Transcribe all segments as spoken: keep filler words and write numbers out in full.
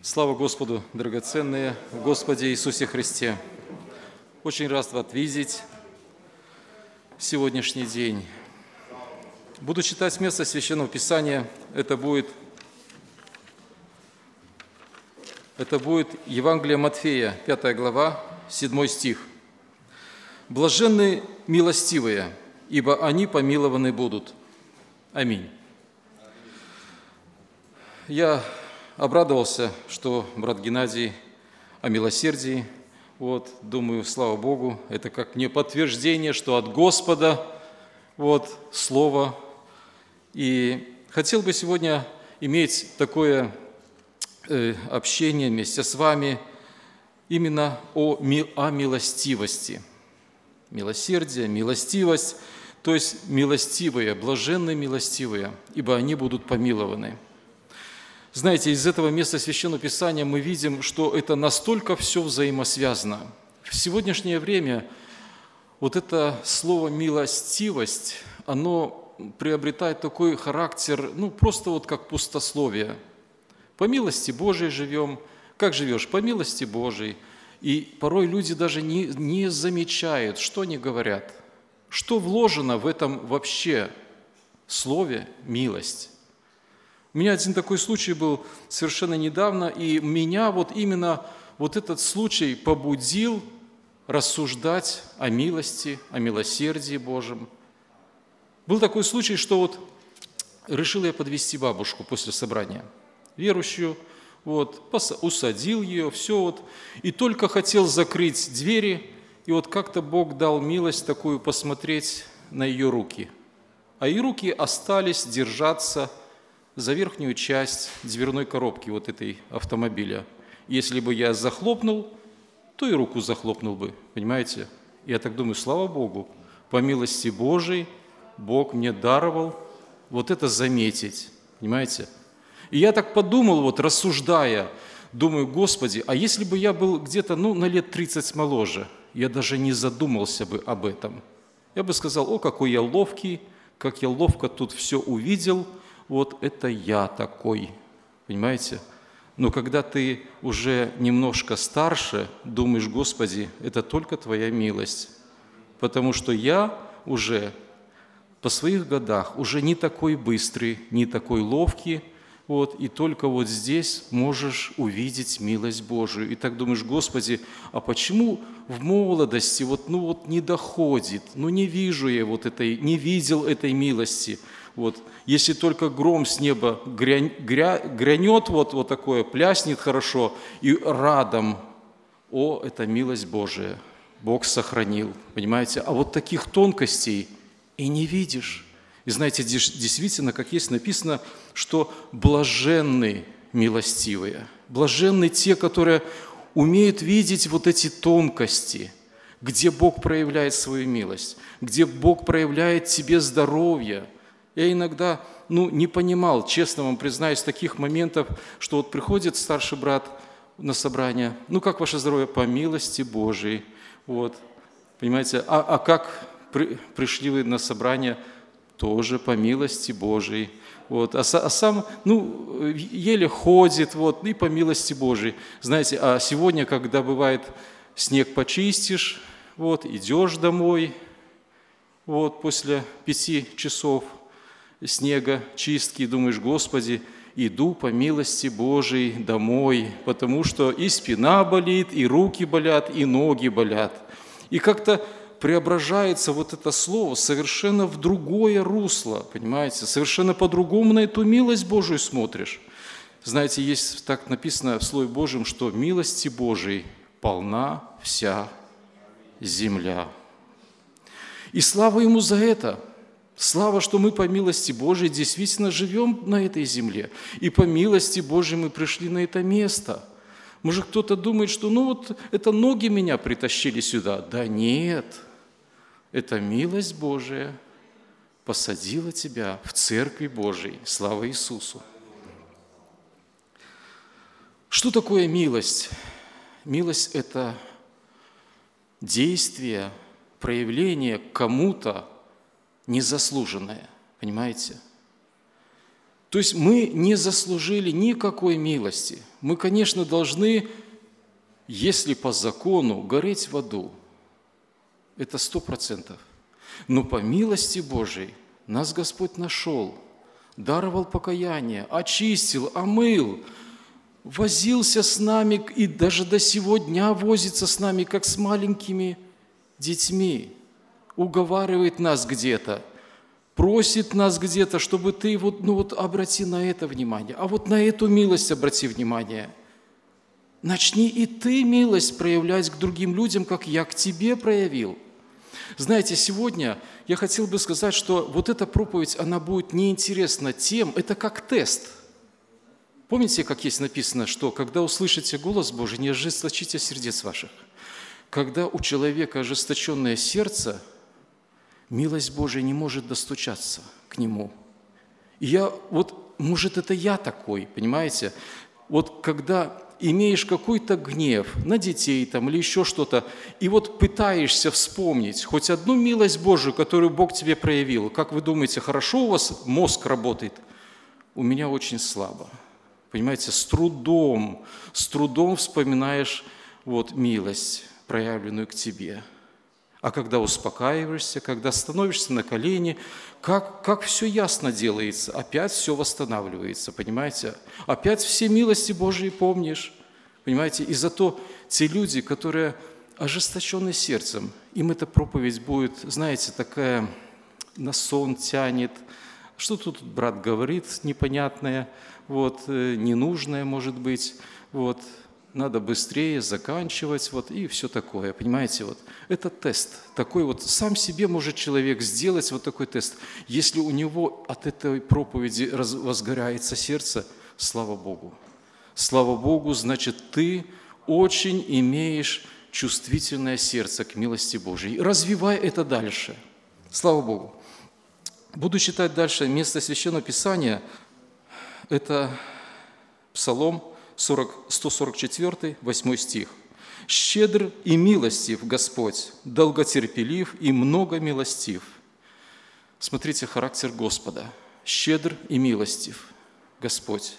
Слава Господу, драгоценные в Господе Иисусе Христе! Очень рад вас видеть в сегодняшний день. Буду читать место Священного Писания. Это будет, это будет Евангелие Матфея, пятая глава, седьмой стих. «Блаженны милостивые, ибо они помилованы будут». Аминь. Я обрадовался, что брат Геннадий о милосердии. Вот, думаю, слава Богу, это как мне подтверждение, что от Господа вот, слово. И хотел бы сегодня иметь такое э, общение вместе с вами именно о, о милостивости. Милосердие, милостивость, то есть милостивые, блаженные милостивые, ибо они будут помилованы. Знаете, из этого места Священного Писания мы видим, что это настолько все взаимосвязано. В сегодняшнее время вот это слово «милостивость», оно приобретает такой характер, ну, просто вот как пустословие. По милости Божией живем. Как живешь? По милости Божией. И порой люди даже не, не замечают, что они говорят. Что вложено в этом вообще слове «милость». У меня один такой случай был совершенно недавно, и меня вот именно вот этот случай побудил рассуждать о милости, о милосердии Божьем. Был такой случай, что вот решил я подвести бабушку после собрания, верующую, вот, усадил ее, все вот, и только хотел закрыть двери, и вот как-то Бог дал милость такую посмотреть на ее руки. А ее руки остались держаться за верхнюю часть дверной коробки вот этой автомобиля. Если бы я захлопнул, то и руку захлопнул бы, понимаете? Я так думаю, слава Богу, по милости Божией Бог мне даровал вот это заметить, понимаете? И я так подумал, вот рассуждая, думаю, Господи, а если бы я был где-то, ну, на лет тридцать моложе, я даже не задумался бы об этом. Я бы сказал, о, какой я ловкий, как я ловко тут все увидел, вот это я такой, понимаете? Но когда ты уже немножко старше, думаешь, Господи, это только Твоя милость, потому что я уже по своих годах уже не такой быстрый, не такой ловкий, вот, и только вот здесь можешь увидеть милость Божию. И так думаешь, Господи, а почему в молодости вот, ну вот не доходит, ну не вижу я вот этой, не видел этой милости. Вот, если только гром с неба гря, гря, грянет, вот, вот такое, пляснет хорошо, и радом, о, это милость Божия, Бог сохранил, понимаете? А вот таких тонкостей и не видишь. И знаете, действительно, как есть написано, что блаженны милостивые, блаженны те, которые умеют видеть вот эти тонкости, где Бог проявляет свою милость, где Бог проявляет тебе здоровье. Я иногда ну, не понимал, честно вам признаюсь, таких моментов, что вот приходит старший брат на собрание, ну как ваше здоровье? По милости Божией. Вот. Понимаете, а, а как при, пришли вы на собрание? Тоже по милости Божией. Вот. А, а сам, ну, еле ходит, вот, и по милости Божией. Знаете, а сегодня, когда бывает снег почистишь, вот, идешь домой, вот, после пяти часов снега, чистки, думаешь, Господи, иду по милости Божией домой, потому что и спина болит, и руки болят, и ноги болят. И как-то преображается вот это слово совершенно в другое русло, понимаете? Совершенно по-другому на эту милость Божию смотришь. Знаете, есть так написано в Слове Божьем, что милости Божией полна вся земля. И слава Ему за это. Слава, что мы по милости Божией действительно живем на этой земле. И по милости Божией мы пришли на это место. Может, кто-то думает, что ну вот это ноги меня притащили сюда. Да нет, это милость Божия посадила тебя в Церкви Божией. Слава Иисусу! Что такое милость? Милость – это действие, проявление кому-то незаслуженное, понимаете? То То есть мы не заслужили никакой милости. Мы, конечно, должны, если по закону, гореть в аду. Это сто процентов. Но по милости Божией нас Господь нашел, даровал покаяние, очистил, омыл, возился с нами и даже до сего дня возится с нами, как с маленькими детьми, уговаривает нас где-то, просит нас где-то, чтобы ты вот, ну вот обрати на это внимание, а вот на эту милость обрати внимание. Начни и ты милость проявлять к другим людям, как я к тебе проявил. Знаете, сегодня я хотел бы сказать, что вот эта проповедь, она будет неинтересна тем, это как тест. Помните, как есть написано, что когда услышите голос Божий, не ожесточите сердец ваших. Когда у человека ожесточенное сердце, милость Божия не может достучаться к нему. И я, вот, может, это я такой, понимаете? Вот когда имеешь какой-то гнев на детей там, или еще что-то, и вот пытаешься вспомнить хоть одну милость Божию, которую Бог тебе проявил. Как вы думаете, хорошо у вас мозг работает? У меня очень слабо. Понимаете, с трудом, с трудом вспоминаешь вот, милость, проявленную к тебе. А когда успокаиваешься, когда становишься на колени, как, как все ясно делается, опять все восстанавливается, понимаете? Опять все милости Божьи помнишь, понимаете? И зато те люди, которые ожесточены сердцем, им эта проповедь будет, знаете, такая на сон тянет. Что тут брат говорит непонятное, вот, ненужное, может быть, вот. Надо быстрее заканчивать, вот, и все такое, понимаете, вот. Это тест, такой вот, сам себе может человек сделать вот такой тест. Если у него от этой проповеди возгорается сердце, слава Богу. Слава Богу, значит, ты очень имеешь чувствительное сердце к милости Божией. Развивай это дальше. Слава Богу. Буду читать дальше место Священного Писания. Это Псалом сто сорок четыре, восьмой стих. «Щедр и милостив Господь, долготерпелив и много милостив». Смотрите характер Господа. Щедр и милостив Господь.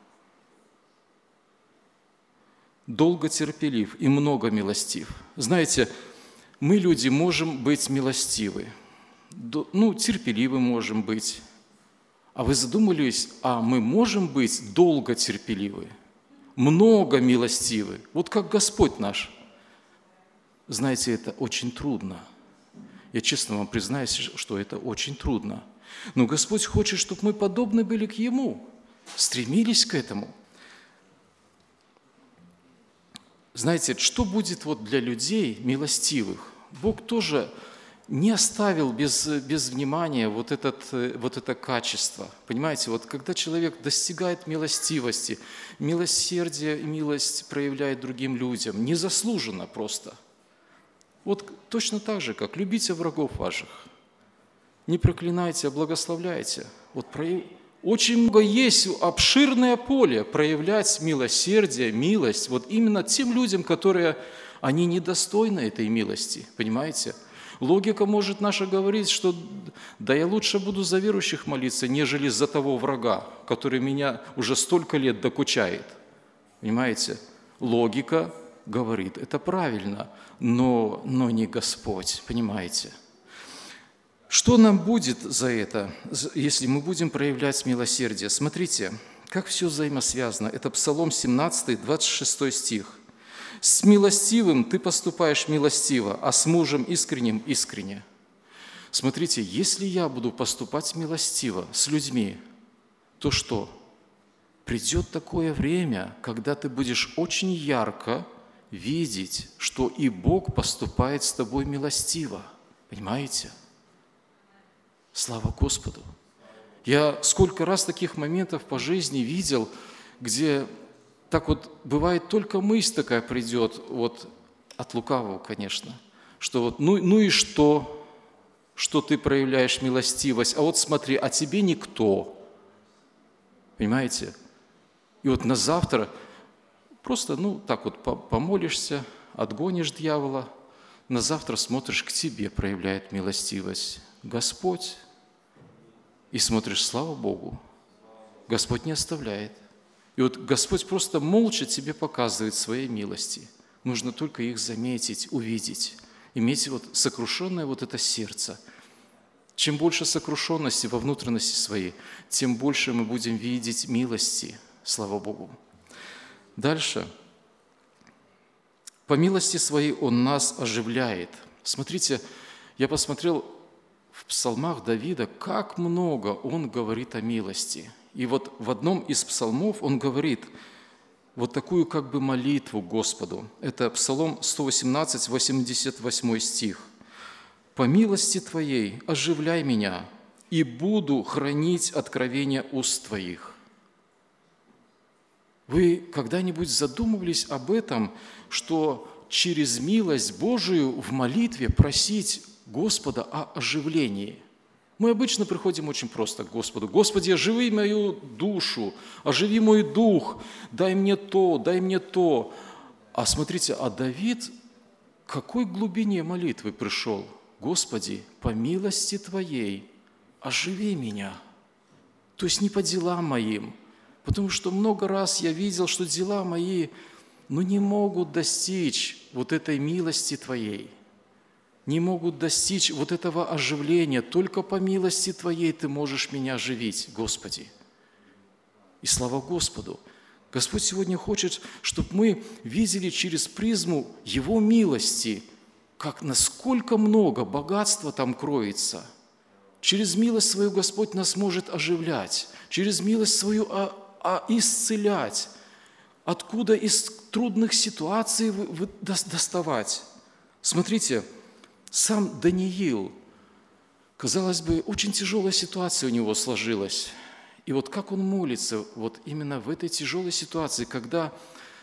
Долготерпелив и много милостив. Знаете, мы, люди, можем быть милостивы. Ну, терпеливы можем быть. А вы задумались, а мы можем быть долготерпеливы? Много милостивы, вот как Господь наш. Знаете, это очень трудно. Я честно вам признаюсь, что это очень трудно. Но Господь хочет, чтобы мы подобны были к Ему, стремились к этому. Знаете, что будет вот для людей милостивых? Бог тоже не оставил без, без внимания вот, этот, вот это качество. Понимаете, вот когда человек достигает милостивости, милосердие и милость проявляет другим людям, незаслуженно просто. Вот точно так же, как любите врагов ваших, не проклинайте, а благословляйте. Вот прояв... Очень много есть обширное поле проявлять милосердие, милость вот именно тем людям, которые, они недостойны этой милости, понимаете? Логика может наша говорить, что да я лучше буду за верующих молиться, нежели за того врага, который меня уже столько лет докучает. Понимаете? Логика говорит, это правильно, но, но не Господь, понимаете? Что нам будет за это, если мы будем проявлять милосердие? Смотрите, как все взаимосвязано. Это Псалом семнадцатый, двадцать шестой стих. «С милостивым ты поступаешь милостиво, а с мужем искренним – искренне». Смотрите, если я буду поступать милостиво с людьми, то что? Придет такое время, когда ты будешь очень ярко видеть, что и Бог поступает с тобой милостиво. Понимаете? Слава Господу! Я сколько раз таких моментов по жизни видел, где так вот бывает, только мысль такая придет, вот от лукавого, конечно, что вот ну, ну и что, что ты проявляешь милостивость, а вот смотри, а тебе никто. Понимаете? И вот на завтра просто, ну, так вот помолишься, отгонишь дьявола, на завтра смотришь, к тебе проявляет милостивость Господь, и смотришь, слава Богу, Господь не оставляет. И вот Господь просто молча тебе показывает свои милости. Нужно только их заметить, увидеть, иметь вот сокрушенное вот это сердце. Чем больше сокрушенности во внутренности своей, тем больше мы будем видеть милости, слава Богу. Дальше. По милости своей Он нас оживляет. Смотрите, я посмотрел в псалмах Давида, как много он говорит о милости. И вот в одном из псалмов он говорит вот такую как бы молитву Господу. Это Псалом сто восемнадцать, восемьдесят восьмой стих. «По милости Твоей оживляй меня, и буду хранить откровения уст Твоих». Вы когда-нибудь задумывались об этом, что через милость Божию в молитве просить Господа о оживлении? Мы обычно приходим очень просто к Господу. «Господи, оживи мою душу, оживи мой дух, дай мне то, дай мне то». А смотрите, а Давид к какой глубине молитвы пришел? «Господи, по милости Твоей оживи меня». То есть не по делам моим, потому что много раз я видел, что дела мои, ну, не могут достичь вот этой милости Твоей, не могут достичь вот этого оживления. Только по милости Твоей Ты можешь меня оживить, Господи. И слава Господу! Господь сегодня хочет, чтобы мы видели через призму Его милости, как насколько много богатства там кроется. Через милость свою Господь нас может оживлять, через милость свою а, а исцелять, откуда из трудных ситуаций вы, вы доставать. Смотрите, сам Даниил, казалось бы, очень тяжелая ситуация у него сложилась. И вот как он молится, вот именно в этой тяжелой ситуации, когда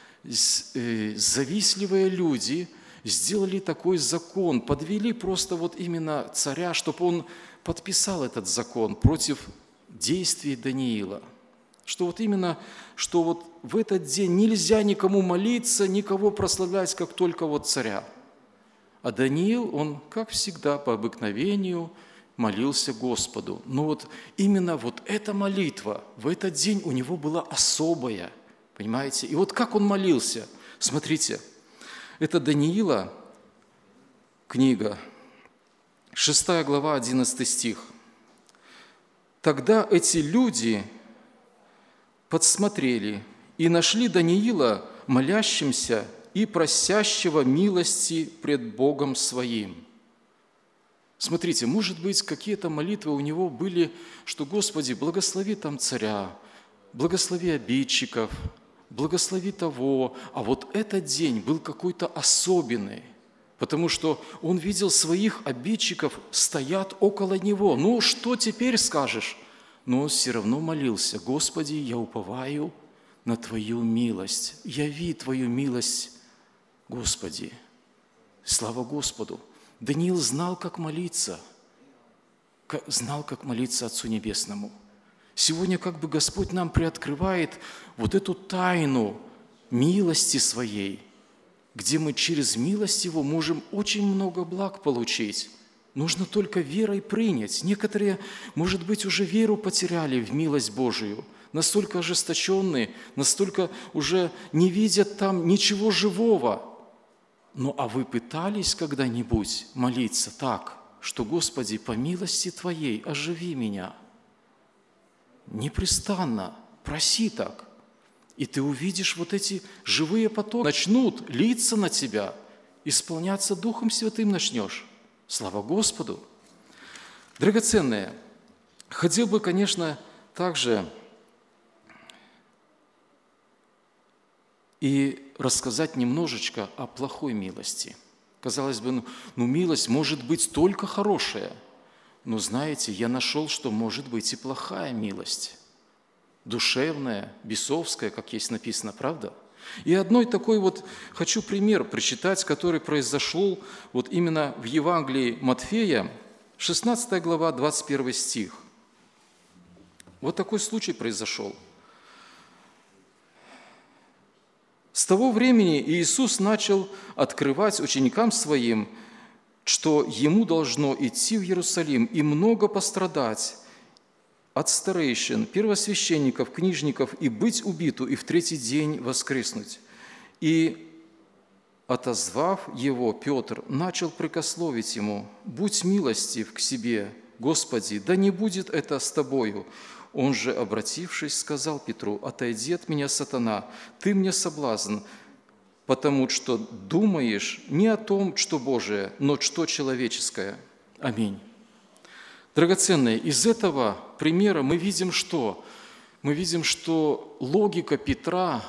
завистливые люди сделали такой закон, подвели просто вот именно царя, чтобы он подписал этот закон против действий Даниила. Что вот именно, что вот в этот день нельзя никому молиться, никого прославлять, как только вот царя. А Даниил, он, как всегда, по обыкновению молился Господу. Но вот именно вот эта молитва в этот день у него была особая, понимаете? И вот как он молился, смотрите, это Даниила, книга, шестая глава, одиннадцатый стих. «Тогда эти люди подсмотрели и нашли Даниила молящимся и просящего милости пред Богом своим». Смотрите, может быть, какие-то молитвы у него были, что «Господи, благослови там царя, благослови обидчиков, благослови того». А вот этот день был какой-то особенный, потому что он видел своих обидчиков стоят около него. Ну, что теперь скажешь? Но он все равно молился: «Господи, я уповаю на Твою милость, яви Твою милость, Господи». Слава Господу! Даниил знал, как молиться, знал, как молиться Отцу Небесному. Сегодня как бы Господь нам приоткрывает вот эту тайну милости Своей, где мы через милость Его можем очень много благ получить. Нужно только верой принять. Некоторые, может быть, уже веру потеряли в милость Божию, настолько ожесточенные, настолько уже не видят там ничего живого. Ну, а вы пытались когда-нибудь молиться так, что «Господи, по милости Твоей оживи меня»? Непрестанно проси так, и ты увидишь вот эти живые потоки, начнут литься на тебя, исполняться Духом Святым начнешь. Слава Господу! Драгоценные, хотел бы, конечно, также и рассказать немножечко о плохой милости. Казалось бы, ну, ну милость может быть только хорошая, но знаете, я нашел, что может быть и плохая милость, душевная, бесовская, как есть написано, правда? И одной такой вот хочу пример прочитать, который произошел вот именно в Евангелии Матфея, шестнадцатая глава, двадцать первый стих. Вот такой случай произошел. С того времени Иисус начал открывать ученикам Своим, что Ему должно идти в Иерусалим и много пострадать от старейшин, первосвященников, книжников, и быть убиту, и в третий день воскреснуть. И, отозвав его, Петр начал прикословить ему: «Будь милостив к себе, Господи, да не будет это с тобою». Он же, обратившись, сказал Петру: «Отойди от меня, сатана, ты мне соблазн, потому что думаешь не о том, что Божие, но что человеческое». Аминь. Драгоценные, из этого примера мы видим что? Мы видим, что логика Петра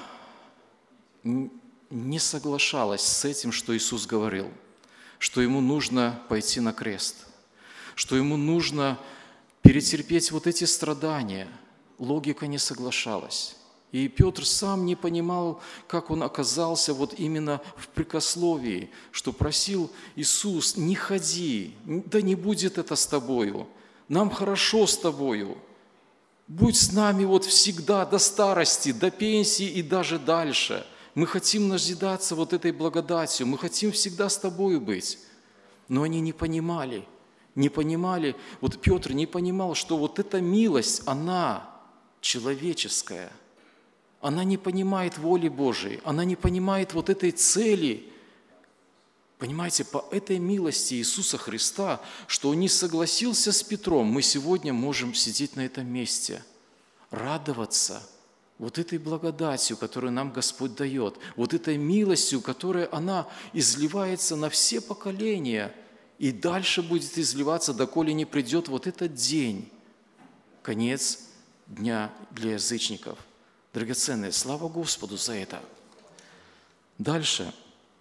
не соглашалась с этим, что Иисус говорил, что ему нужно пойти на крест, что ему нужно перетерпеть вот эти страдания. Логика не соглашалась. И Петр сам не понимал, как он оказался вот именно в прикословии, что просил Иисус: «Не ходи, да не будет это с тобою, нам хорошо с тобою, будь с нами вот всегда до старости, до пенсии и даже дальше. Мы хотим назидаться вот этой благодатью, мы хотим всегда с тобою быть». Но они не понимали, не понимали, вот Петр не понимал, что вот эта милость, она человеческая. Она не понимает воли Божией, она не понимает вот этой цели. Понимаете, по этой милости Иисуса Христа, что Он не согласился с Петром, мы сегодня можем сидеть на этом месте, радоваться вот этой благодатью, которую нам Господь дает, вот этой милостью, которая она изливается на все поколения и дальше будет изливаться, доколе не придет вот этот день, конец дня для язычников. Драгоценные, слава Господу за это. Дальше.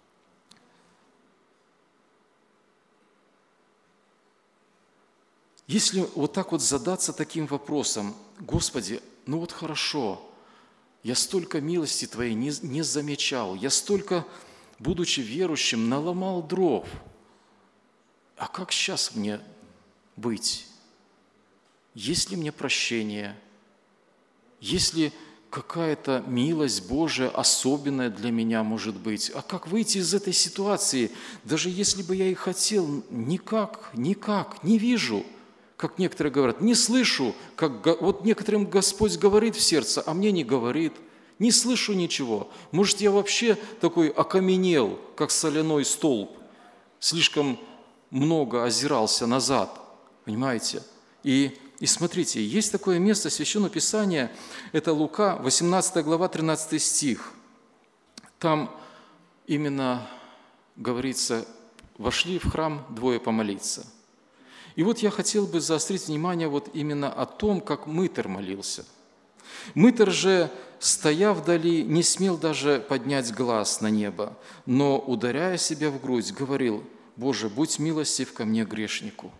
Если вот так вот задаться таким вопросом: Господи, ну вот хорошо, я столько милости Твоей не, не замечал, я столько, будучи верующим, наломал дров, а как сейчас мне быть? Есть ли мне прощение? Есть ли какая-то милость Божия особенная для меня, может быть? А как выйти из этой ситуации? Даже если бы я и хотел, никак, никак, не вижу. Как некоторые говорят, не слышу, как вот некоторым Господь говорит в сердце, а мне не говорит. Не слышу ничего. Может, я вообще такой окаменел, как соляной столб, слишком много озирался назад, понимаете? И И смотрите, есть такое место Священного Писания, это Лука, восемнадцатая глава, тринадцатый стих. Там именно говорится: «Вошли в храм двое помолиться». И вот я хотел бы заострить внимание вот именно о том, как мытарь молился. Мытарь же, стоя вдали, не смел даже поднять глаз на небо, но, ударяя себя в грудь, говорил: «Боже, будь милостив ко мне, грешнику».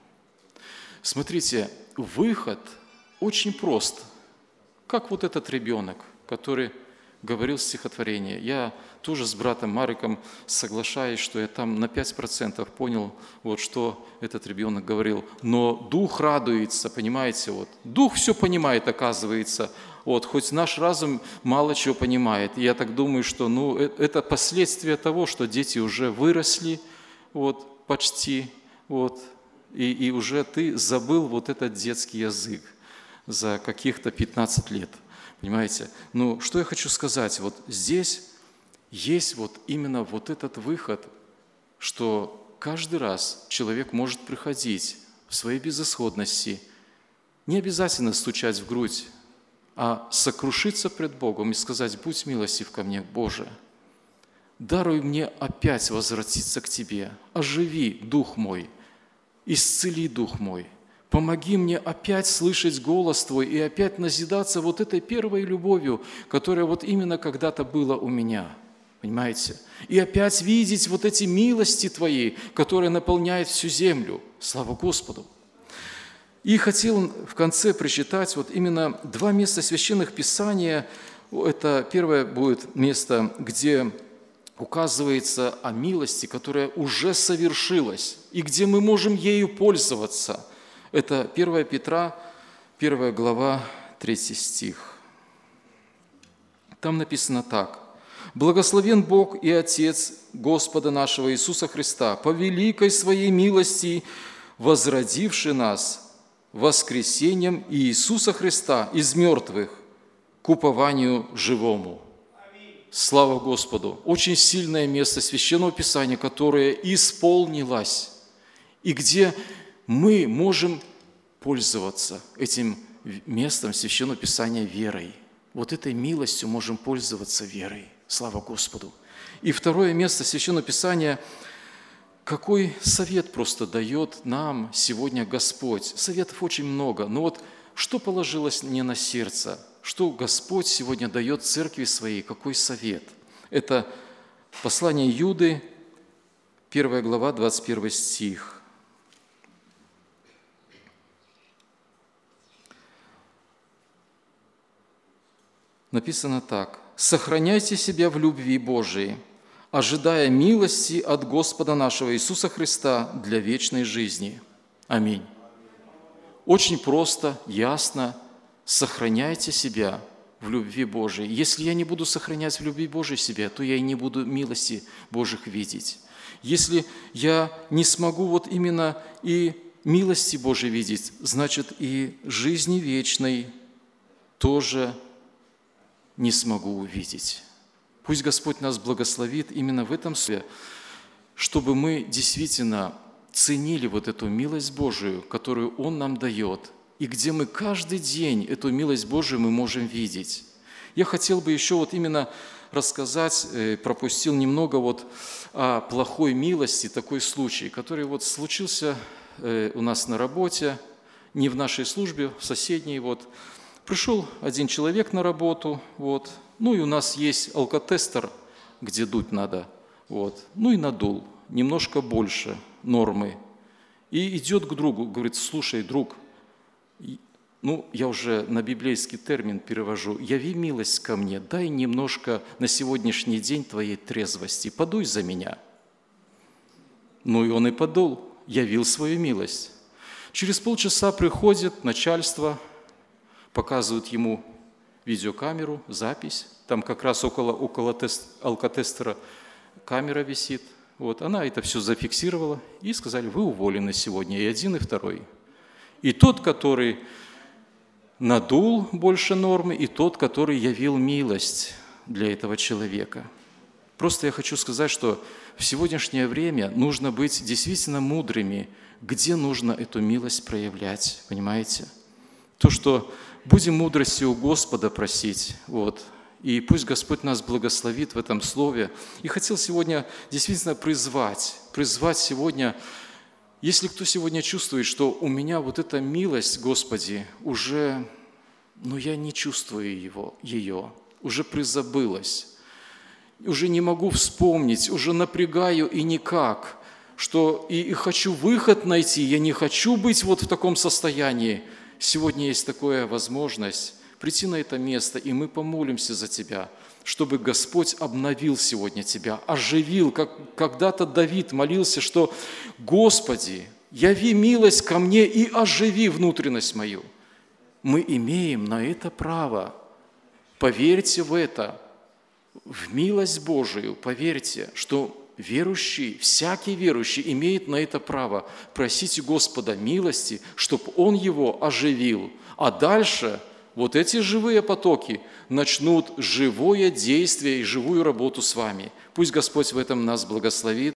Смотрите, выход очень прост, как вот этот ребенок, который говорил стихотворение. Я тоже с братом Мариком соглашаюсь, что я там на пять процентов понял, вот, что этот ребенок говорил. Но дух радуется, понимаете, вот. Дух все понимает, оказывается, вот, хоть наш разум мало чего понимает. И я так думаю, что ну, это последствия того, что дети уже выросли, вот, почти, вот, И, и уже ты забыл вот этот детский язык за каких-то пятнадцать лет, понимаете? Ну, что я хочу сказать, вот здесь есть вот именно вот этот выход, что каждый раз человек может приходить в своей безысходности, не обязательно стучать в грудь, а сокрушиться пред Богом и сказать: «Будь милостив ко мне, Боже, даруй мне опять возвратиться к Тебе, оживи дух мой, исцели дух мой, помоги мне опять слышать голос Твой и опять назидаться вот этой первой любовью, которая вот именно когда-то была у меня». Понимаете? И опять видеть вот эти милости Твои, которые наполняют всю землю. Слава Господу! И хотел в конце прочитать вот именно два места Священных Писания. Это первое будет место, где указывается о милости, которая уже совершилась, и где мы можем ею пользоваться. Это первое Петра, первая глава, третий стих. Там написано так: «Благословен Бог и Отец Господа нашего Иисуса Христа, по великой Своей милости, возродивший нас воскресением Иисуса Христа из мертвых к упованию живому». Слава Господу! Очень сильное место Священного Писания, которое исполнилось, и где мы можем пользоваться этим местом Священного Писания верой. Вот этой милостью можем пользоваться верой. Слава Господу! И второе место Священного Писания, какой совет просто дает нам сегодня Господь. Советов очень много, но вот что положилось мне на сердце, что Господь сегодня дает церкви своей, какой совет? Это послание Иуды, первая глава, двадцать первый стих. Написано так: «Сохраняйте себя в любви Божией, ожидая милости от Господа нашего Иисуса Христа для вечной жизни». Аминь. Очень просто, ясно. Сохраняйте себя в любви Божией. Если я не буду сохранять в любви Божией себя, то я и не буду милости Божьих видеть. Если я не смогу вот именно и милости Божией видеть, значит и жизни вечной тоже не смогу увидеть. Пусть Господь нас благословит именно в этом слове, чтобы мы действительно ценили вот эту милость Божию, которую Он нам дает, и где мы каждый день эту милость Божию мы можем видеть. Я хотел бы еще вот именно рассказать, пропустил немного вот о плохой милости, такой случай, который вот случился у нас на работе, не в нашей службе, в соседней. Вот. Пришел один человек на работу, вот, ну и у нас есть алкотестер, где дуть надо, вот, ну и надул, немножко больше нормы. И идет к другу, говорит: «Слушай, друг, ну, я уже на библейский термин перевожу, яви милость ко мне, дай немножко на сегодняшний день твоей трезвости, подуй за меня». Ну и он и подул, явил свою милость. Через полчаса приходит начальство, показывают ему видеокамеру, запись, там как раз около, около тест, алкотестера камера висит. Вот, она это все зафиксировала и сказали: «Вы уволены сегодня, и один, и второй». И тот, который надул больше нормы, и тот, который явил милость для этого человека. Просто я хочу сказать, что в сегодняшнее время нужно быть действительно мудрыми, где нужно эту милость проявлять, понимаете? То, что будем мудростью у Господа просить, вот, и пусть Господь нас благословит в этом слове. И хотел сегодня действительно призвать, призвать сегодня, если кто сегодня чувствует, что у меня вот эта милость, Господи, уже, ну я не чувствую его, ее, уже призабылась, уже не могу вспомнить, уже напрягаю и никак, что и, и хочу выход найти, я не хочу быть вот в таком состоянии. Сегодня есть такая возможность прийти на это место, и мы помолимся за тебя, чтобы Господь обновил сегодня тебя, оживил, как когда-то Давид молился, что «Господи, яви милость ко мне и оживи внутренность мою». Мы имеем на это право. Поверьте в это, в милость Божию, поверьте, что верующий, всякий верующий имеет на это право просить Господа милости, чтобы Он его оживил. А дальше вот эти живые потоки начнут живое действие и живую работу с вами. Пусть Господь в этом нас благословит.